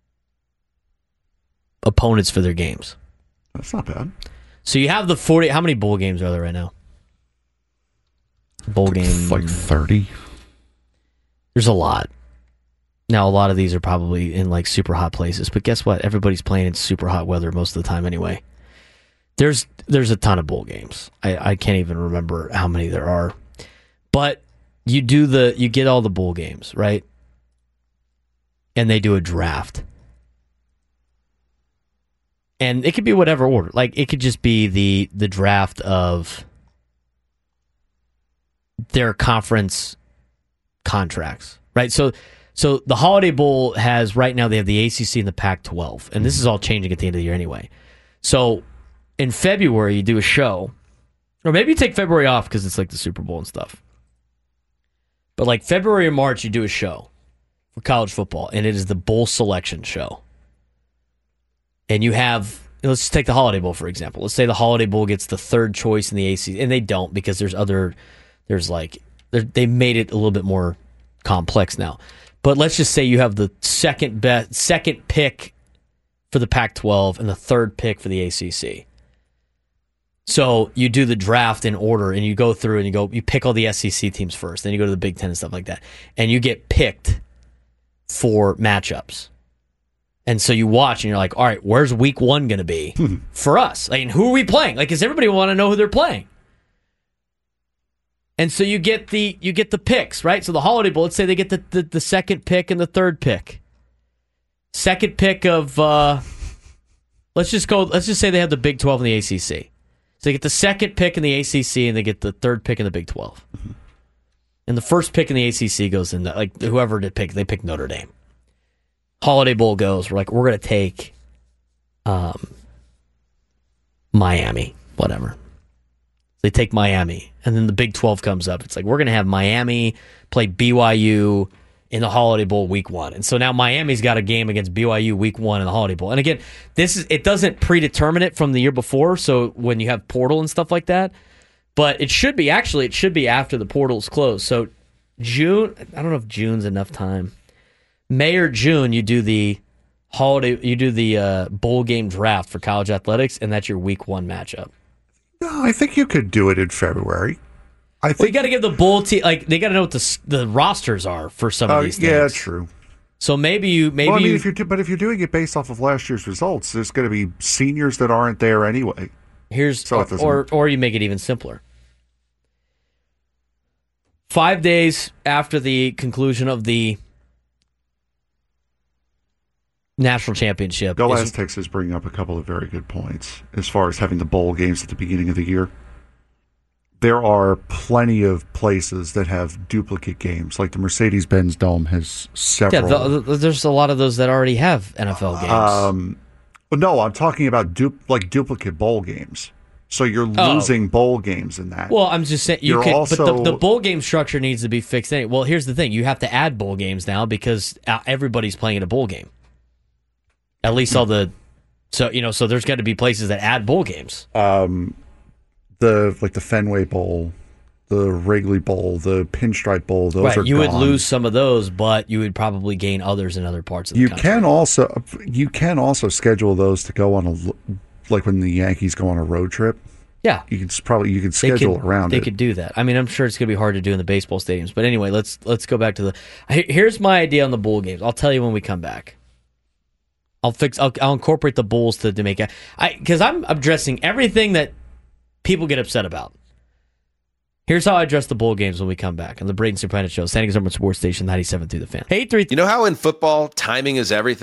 opponents for their games. That's not bad. So you have the forty... How many bowl games are there right now? Bowl games... Like thirty. There's a lot. Now, a lot of these are probably in like super hot places, but guess what? Everybody's playing in super hot weather most of the time anyway. There's there's a ton of bowl games. I, I can't even remember how many there are. But you do the you get all the bowl games, right? And they do a draft. And it could be whatever order. Like it could just be the the draft of their conference contracts, right? So so the Holiday Bowl has, right now, they have the A C C and the Pac twelve, and this is all changing at the end of the year anyway. So in February, you do a show, or maybe you take February off because it's like the Super Bowl and stuff. But like February or March, you do a show for college football, and it is the bowl selection show. And you have, let's just take the Holiday Bowl, for example. Let's say the Holiday Bowl gets the third choice in the A C C, and they don't because there's other, there's like, they made it a little bit more complex now. But let's just say you have the second best, second pick for the Pac twelve and the third pick for the A C C. So you do the draft in order, and you go through and you go, you pick all the S E C teams first, then you go to the Big Ten and stuff like that, and you get picked for matchups. And so you watch, and you're like, all right, where's week one going to be for us? Like, who are we playing? Like, does everybody want to know who they're playing? And so you get the you get the picks, right? So the Holiday Bowl, let's say they get the, the, the second pick and the third pick. Second pick of, uh, let's just go, let's just say they have the Big twelve and the A C C. So they get the second pick in the A C C and they get the third pick in the Big twelve. Mm-hmm. And the first pick in the A C C goes in, the, like whoever did pick, they pick Notre Dame. Holiday Bowl goes, we're like, we're going to take um, Miami, whatever. They take Miami, and then the Big twelve comes up. It's like, we're going to have Miami play B Y U in the Holiday Bowl week one. And so now Miami's got a game against B Y U week one in the Holiday Bowl. And again, this is it doesn't predetermine it from the year before, so when you have portal and stuff like that, but it should be, actually, it should be after the portal's closed. So June, I don't know if June's enough time. May or June, you do the holiday, you do the uh, bowl game draft for college athletics, and that's your week one matchup. No, I think you could do it in February. I think well, you got to give the bowl team, like they got to know what the the rosters are for some of uh, these things. Yeah, true. So maybe you maybe well, I mean, you, if you're do, but if you're doing it based off of last year's results, there's going to be seniors that aren't there anyway. Here's so or, or or you make it even simpler. Five days after the conclusion of the national championship. Go Aztecs is bringing up a couple of very good points as far as having the bowl games at the beginning of the year. There are plenty of places that have duplicate games, like the Mercedes-Benz Dome has several. Yeah, the, the, there's a lot of those that already have N F L games. Um, no, I'm talking about du- like duplicate bowl games. So you're losing oh. bowl games in that. Well, I'm just saying you you're could, also, but the, the bowl game structure needs to be fixed. Anyway. Well, here's the thing: you have to add bowl games now because everybody's playing in a bowl game. At least all the, so you know, so there's got to be places that add bowl games. Um, the like the Fenway Bowl, the Wrigley Bowl, the Pinstripe Bowl. Those right, are you gone. would lose some of those, but you would probably gain others in other parts of the you country. You can also you can also schedule those to go on a like when the Yankees go on a road trip. Yeah, you can probably you can schedule could, around they it. They could do that. I mean, I'm sure it's going to be hard to do in the baseball stadiums, but anyway, let's let's go back to the. Here's my idea on the bowl games. I'll tell you when we come back. I'll fix. I'll, I'll incorporate the bowls to, to make it. I because I'm addressing everything that people get upset about. Here's how I address the bowl games when we come back on the Braden Soprano Show, San Diego Sports Station ninety-seven through the Fan. Hey, three. You know how in football timing is everything.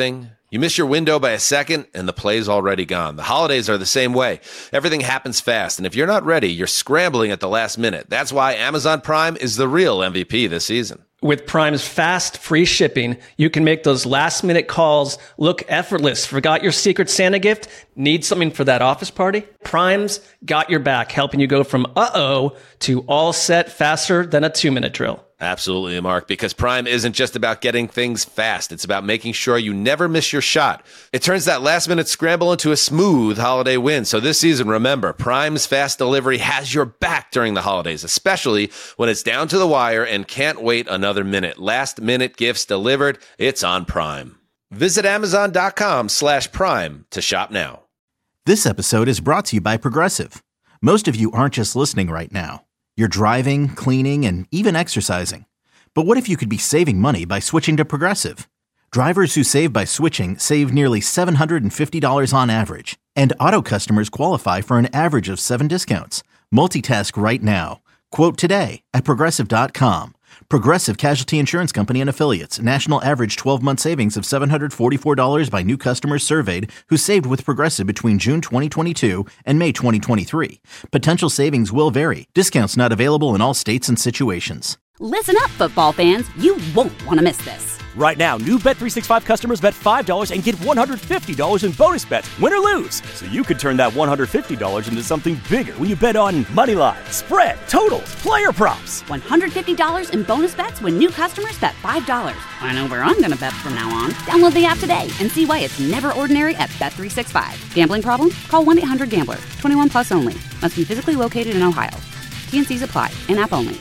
You miss your window by a second, and the play's already gone. The holidays are the same way. Everything happens fast, and if you're not ready, you're scrambling at the last minute. That's why Amazon Prime is the real M V P this season. With Prime's fast, free shipping, you can make those last-minute calls look effortless. Forgot your Secret Santa gift? Need something for that office party? Prime's got your back, helping you go from uh-oh to all set faster than a two-minute drill. Absolutely, Mark, because Prime isn't just about getting things fast. It's about making sure you never miss your shot. It turns that last-minute scramble into a smooth holiday win. So this season, remember, Prime's fast delivery has your back during the holidays, especially when it's down to the wire and can't wait another minute. Last-minute gifts delivered. It's on Prime. Visit Amazon.com slash Prime to shop now. This episode is brought to you by Progressive. Most of you aren't just listening right now. You're driving, cleaning, and even exercising. But what if you could be saving money by switching to Progressive? Drivers who save by switching save nearly seven hundred fifty dollars on average. And auto customers qualify for an average of seven discounts. Multitask right now. Quote today at Progressive dot com. Progressive Casualty Insurance Company and Affiliates. National average twelve-month savings of seven hundred forty-four dollars by new customers surveyed who saved with Progressive between June twenty twenty-two and May twenty twenty-three. Potential savings will vary. Discounts not available in all states and situations. Listen up, football fans. You won't want to miss this. Right now, new Bet three sixty-five customers bet five dollars and get one hundred fifty dollars in bonus bets, win or lose. So you could turn that one hundred fifty dollars into something bigger when you bet on money line, spread, totals, player props. one hundred fifty dollars in bonus bets when new customers bet five dollars. I know where I'm going to bet from now on. Download the app today and see why it's never ordinary at Bet three sixty-five. Gambling problem? Call one eight hundred gambler. twenty-one plus only. Must be physically located in Ohio. T and C's apply. In-app only.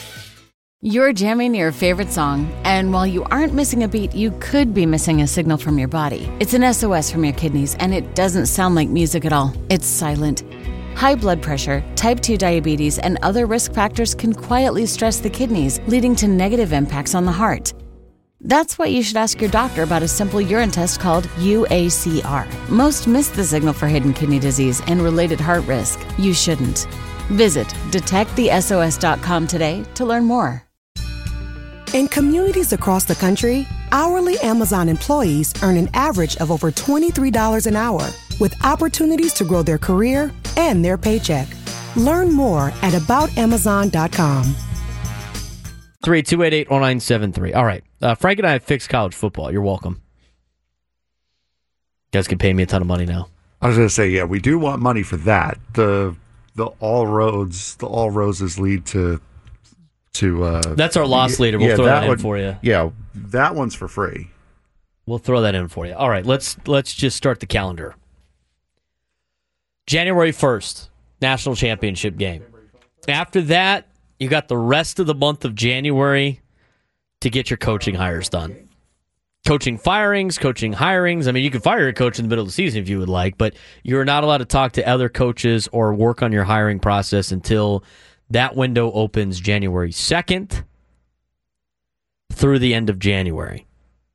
You're jamming your favorite song, and while you aren't missing a beat, you could be missing a signal from your body. It's an S O S from your kidneys, and it doesn't sound like music at all. It's silent. High blood pressure, type two diabetes, and other risk factors can quietly stress the kidneys, leading to negative impacts on the heart. That's why you should ask your doctor about a simple urine test called U A C R. Most miss the signal for hidden kidney disease and related heart risk. You shouldn't. Visit detect the S O S dot com today to learn more. In communities across the country, hourly Amazon employees earn an average of over twenty-three dollars an hour, with opportunities to grow their career and their paycheck. Learn more at about amazon dot com. three two eight eight one nine seven three. All right. Uh, Frank and I have fixed college football. You're welcome. You guys can pay me a ton of money now. I was going to say, yeah, we do want money for that. The the all roads, the all roses lead to to. Uh, That's our loss leader. We'll yeah, throw that, that in one, for you. Yeah, that one's for free. We'll throw that in for you. All right. Let's let's just start the calendar. January first, national championship game. After that, you got the rest of the month of January to get your coaching hires done. Coaching firings, coaching hirings. I mean, you can fire a coach in the middle of the season if you would like, but you're not allowed to talk to other coaches or work on your hiring process until that window opens January second through the end of January.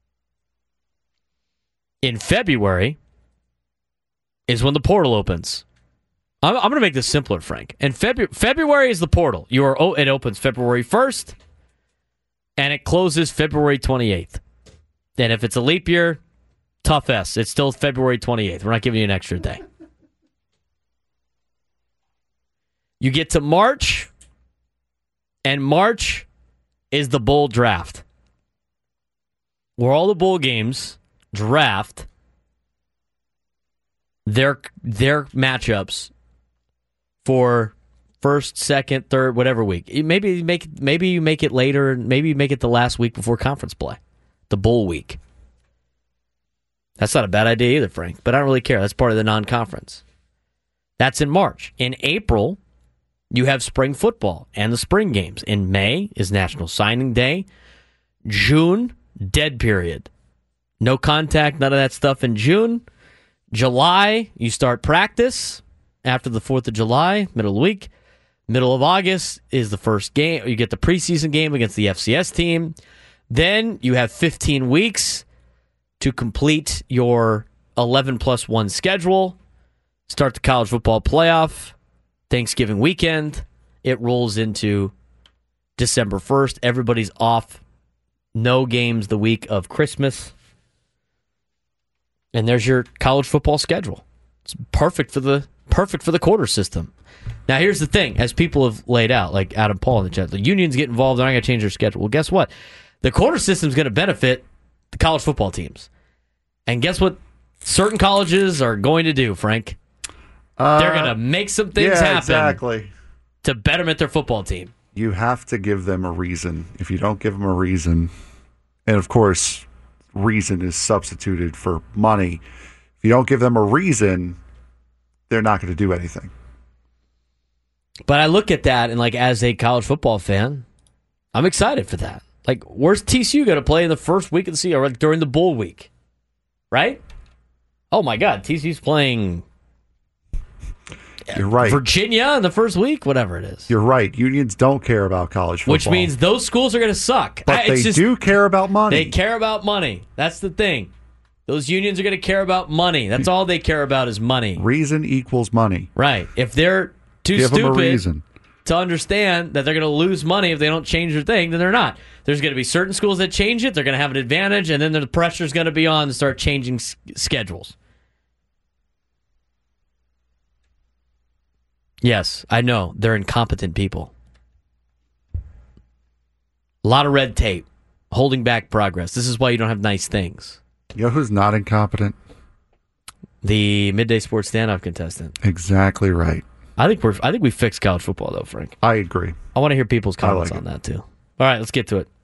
In February is when the portal opens. I'm, I'm going to make this simpler, Frank. And Febu- February is the portal. You are oh, it opens February first, and it closes February twenty-eighth. And if it's a leap year, tough S. It's still February twenty-eighth. We're not giving you an extra day. You get to March, and March is the bowl draft, where all the bowl games draft their their matchups for first, second, third, whatever week. Maybe you make maybe you make it later. Maybe you make it the last week before conference play, the bowl week. That's not a bad idea either, Frank. But I don't really care. That's part of the non-conference. That's in March. In April, you have spring football and the spring games. In May is National Signing Day. June, dead period. No contact, none of that stuff in June. July, you start practice after the fourth of July, middle of the week. Middle of August is the first game. You get the preseason game against the F C S team. Then you have fifteen weeks to complete your eleven plus one schedule. Start the college football playoff. Thanksgiving weekend. It rolls into December first. Everybody's off. No games the week of Christmas. And there's your college football schedule. It's perfect for the perfect for the quarter system. Now, here's the thing. As people have laid out, like Adam Paul in the chat, the unions get involved, they're not going to change their schedule. Well, guess what? The quarter system is going to benefit the college football teams. And guess what certain colleges are going to do, Frank? Uh, they're going to make some things yeah, happen exactly. to betterment their football team. You have to give them a reason. If you don't give them a reason, and of course, reason is substituted for money. If you don't give them a reason, they're not going to do anything. But I look at that, and like as a college football fan, I'm excited for that. Like, where's T C U going to play in the first week of the season, or like during the bowl week? Right? Oh my God, T C U's playing. You're right. Virginia in the first week, whatever it is. You're right. Unions don't care about college football. Which means those schools are going to suck. But I, they just, do care about money. They care about money. That's the thing. Those unions are going to care about money. That's all they care about is money. Reason equals money. Right. If they're too Give them a stupid reason. to understand that they're going to lose money if they don't change their thing, then they're not. There's going to be certain schools that change it. They're going to have an advantage, and then the pressure's going to be on to start changing s- schedules. Yes, I know. They're incompetent people. A lot of red tape, holding back progress. This is why you don't have nice things. You know who's not incompetent? The midday sports standoff contestant. Exactly right. I think we're. I think we fixed college football, though, Frank. I agree. I want to hear people's comments like on that, too. All right, let's get to it.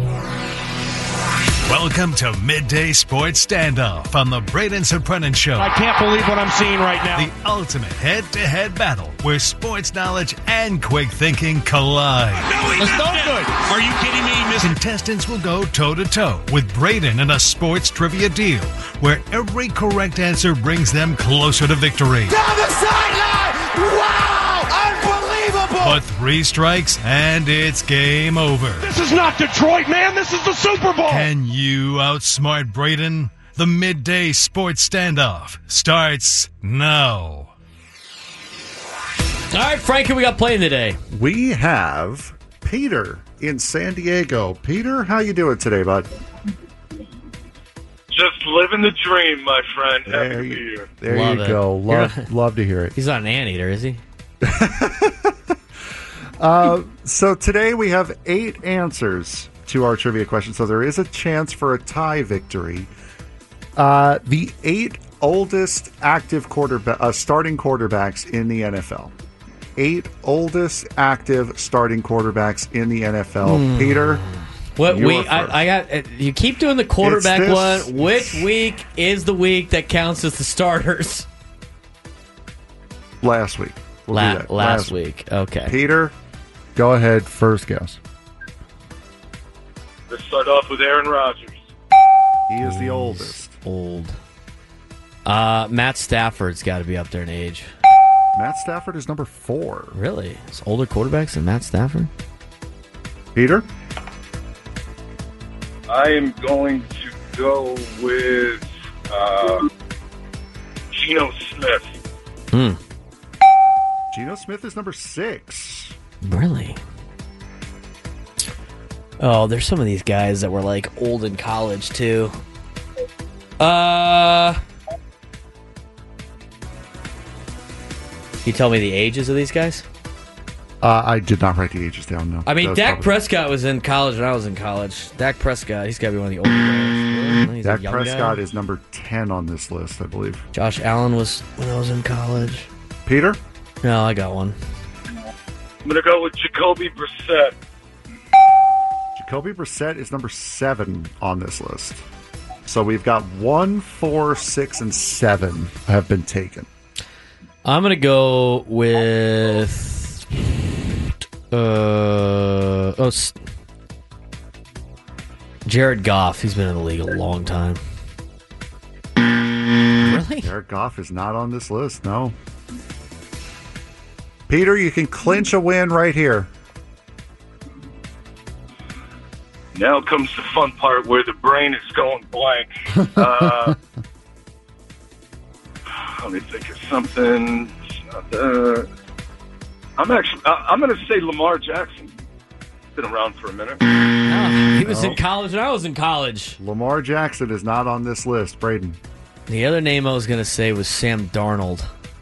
Welcome to Midday Sports Standoff on the Braden Soprano Show. I can't believe what I'm seeing right now. The ultimate head-to-head battle where sports knowledge and quick thinking collide. No, he That's no good. Are you kidding me? Miss- Contestants will go toe-to-toe with Braden in a sports trivia deal where every correct answer brings them closer to victory. Down the sideline! Wow! Unbelievable! But three strikes and it's game over. This is not Detroit, man. This is the Super Bowl. Can you outsmart Braden? The Midday Sports Standoff starts now. All right, Frank, who we got playing today? We have Peter in San Diego. Peter, how you doing today, bud? Just living the dream, my friend. Happy There to you, be here. there Love you it. go. You're Love, not- love to hear it. He's not an anteater, is he? Uh, so today we have eight answers to our trivia question, so there is a chance for a tie victory. Uh, the eight oldest active quarterback, uh, starting quarterbacks in the N F L. Eight oldest active starting quarterbacks in the N F L. Hmm. Peter, What you week? are first. I, I got. uh, You keep doing the quarterback It's this- one. Which week is the week that counts as the starters? last week. We'll do La- that. last week. Okay. Peter, go ahead. First guess. Let's start off with Aaron Rodgers. He is the oldest. Old. Uh, Matt Stafford's got to be up there in age. Matt Stafford is number four. Really? It's older quarterbacks than Matt Stafford? Peter? I am going to go with uh, Geno Smith. Hmm. Geno Smith is number six. Really? Oh, there's some of these guys that were like old in college too. Uh, you tell me the ages of these guys? Uh, I did not write the ages down, no. I mean, That was Dak probably- Prescott was in college when I was in college. Dak Prescott, he's got to be one of the older guys. He's a Dak young Prescott guy. is number ten on this list, I believe. Josh Allen was when I was in college. Peter? No, I got one. I'm going to go with Jacoby Brissett. Jacoby Brissett is number seven on this list. So we've got one, four, six, and seven have been taken. I'm going to go with. Uh, oh, s- Jared Goff. He's been in the league a long time. Really? Jared Goff is not on this list, no. Peter, you can clinch a win right here. Now comes the fun part where the brain is going blank. Uh, let me think of something. Uh, I'm actually. I- I'm going to say Lamar Jackson. Been around for a minute. Oh, he was No. in college and I was in college. Lamar Jackson is not on this list, Braden. The other name I was going to say was Sam Darnold.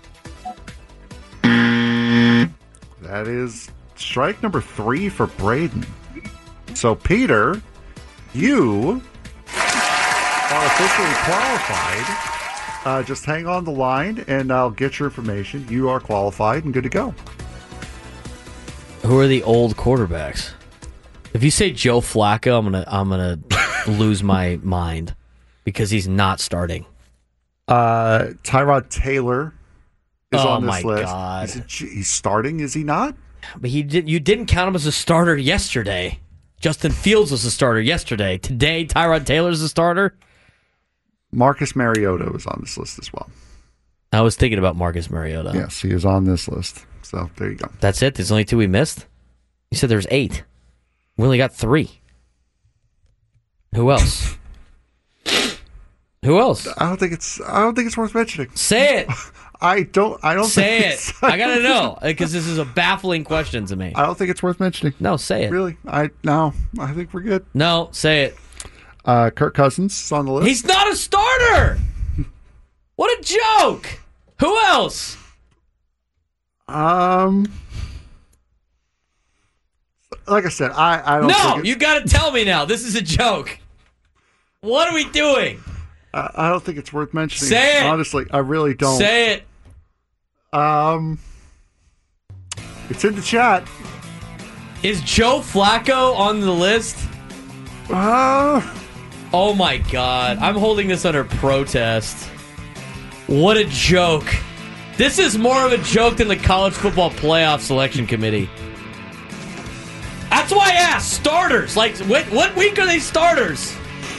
That is strike number three for Braden. So, Peter, you are officially qualified. Uh, just hang on the line, and I'll get your information. You are qualified and good to go. Who are the old quarterbacks? If you say Joe Flacco, I'm gonna I'm gonna lose my mind because he's not starting. Uh, Tyrod Taylor is oh on this my list. God. He's, he's starting, is he not? But he did. You didn't count him as a starter yesterday. Justin Fields was a starter yesterday. Today, Tyrod Taylor's a starter. Marcus Mariota is on this list as well. I was thinking about Marcus Mariota. Yes, he is on this list. So there you go. That's it? There's only two we missed? You said there's eight. We only got three. Who else? Who else? I don't think it's. I don't think it's worth mentioning. Say it. I don't. I don't say think it. It's, I gotta know because this is a baffling question to me. I don't think it's worth mentioning. No, say it. Really? I no. I think we're good. No, say it. Uh, Kirk Cousins is on the list. He's not a starter. What a joke. Who else? Um. Like I said, I, I don't. No, think you got to tell me now. This is a joke. What are we doing? I, I don't think it's worth mentioning. Say it. Honestly, I really don't. Say it. Um, it's in the chat. Is Joe Flacco on the list? Uh, oh my God. I'm holding this under protest. What a joke. This is more of a joke than the college football playoff selection committee. That's why I asked. Starters. Like, what, what week are they starters?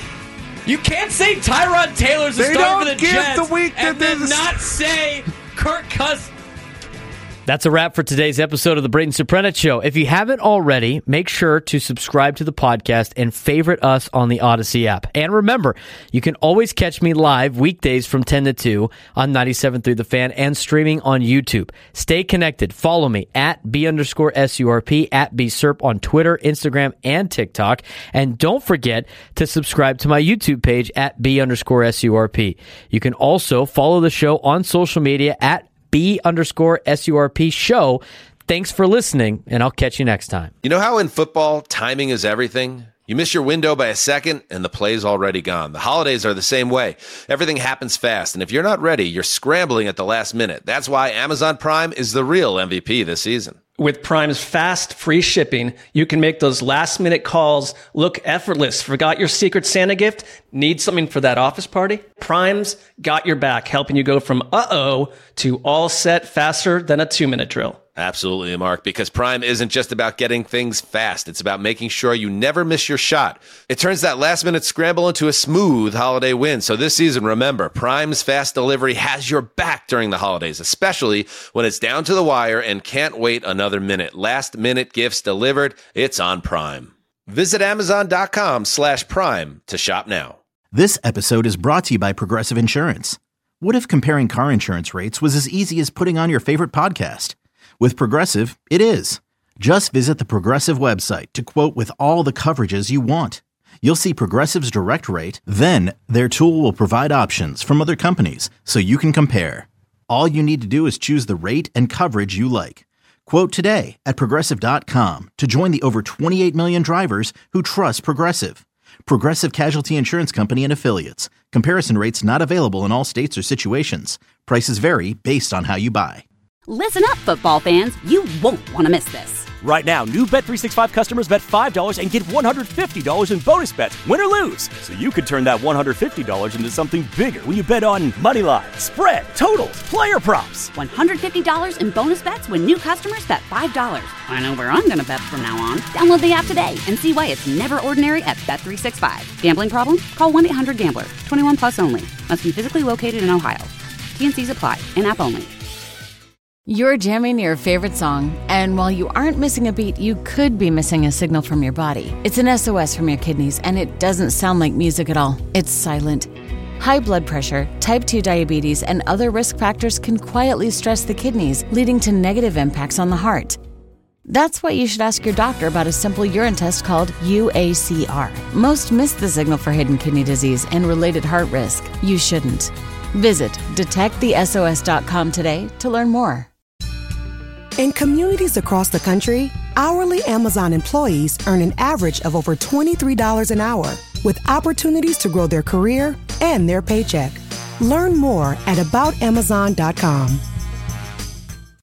You can't say Tyrod Taylor's a They starter for don't the give Jets the week and that then they're the- not say Kirk Cousins. That's a wrap for today's episode of the Braden Soprenet Show. If you haven't already, make sure to subscribe to the podcast and favorite us on the Odyssey app. And remember, you can always catch me live weekdays from ten to two on ninety-seven point three The Fan and streaming on YouTube. Stay connected. Follow me at B underscore S U R P, at B Serp on Twitter, Instagram, and TikTok. And don't forget to subscribe to my YouTube page at B underscore S U R P. You can also follow the show on social media at B underscore S U R P show. Thanks for listening, and I'll catch you next time. You know how in football, timing is everything? You miss your window by a second, and the play's already gone. The holidays are the same way. Everything happens fast, and if you're not ready, you're scrambling at the last minute. That's why Amazon Prime is the real M V P this season. With Prime's fast, free shipping, you can make those last-minute calls look effortless. Forgot your Secret Santa gift? Need something for that office party? Prime's got your back, helping you go from uh-oh to all set faster than a two-minute drill. Absolutely, Mark, because Prime isn't just about getting things fast. It's about making sure you never miss your shot. It turns that last-minute scramble into a smooth holiday win. So this season, remember, Prime's fast delivery has your back during the holidays, especially when it's down to the wire and can't wait another minute. Last-minute gifts delivered. It's on Prime. Visit Amazon.com slash Prime to shop now. This episode is brought to you by Progressive Insurance. What if comparing car insurance rates was as easy as putting on your favorite podcast? With Progressive, it is. Just visit the Progressive website to quote with all the coverages you want. You'll see Progressive's direct rate, then their tool will provide options from other companies so you can compare. All you need to do is choose the rate and coverage you like. Quote today at Progressive dot com to join the over twenty-eight million drivers who trust Progressive. Progressive Casualty Insurance Company and Affiliates. Comparison rates not available in all states or situations. Prices vary based on how you buy. Listen up, football fans. You won't want to miss this. Right now, new Bet three sixty-five customers bet five dollars and get one hundred fifty dollars in bonus bets, win or lose. So you could turn that one hundred fifty dollars into something bigger when you bet on money line, spread, totals, player props. one hundred fifty dollars in bonus bets when new customers bet five dollars. I know where I'm going to bet from now on. Download the app today and see why it's never ordinary at Bet three sixty-five. Gambling problem? Call one eight hundred gambler. twenty-one plus only. Must be physically located in Ohio. T and C's apply. In-app only. You're jamming your favorite song, and while you aren't missing a beat, you could be missing a signal from your body. It's an S O S from your kidneys, and it doesn't sound like music at all. It's silent. High blood pressure, type two diabetes, and other risk factors can quietly stress the kidneys, leading to negative impacts on the heart. That's why you should ask your doctor about a simple urine test called U A C R. Most miss the signal for hidden kidney disease and related heart risk. You shouldn't. Visit detect the S O S dot com today to learn more. In communities across the country, hourly Amazon employees earn an average of over twenty-three dollars an hour, with opportunities to grow their career and their paycheck. Learn more at about amazon dot com.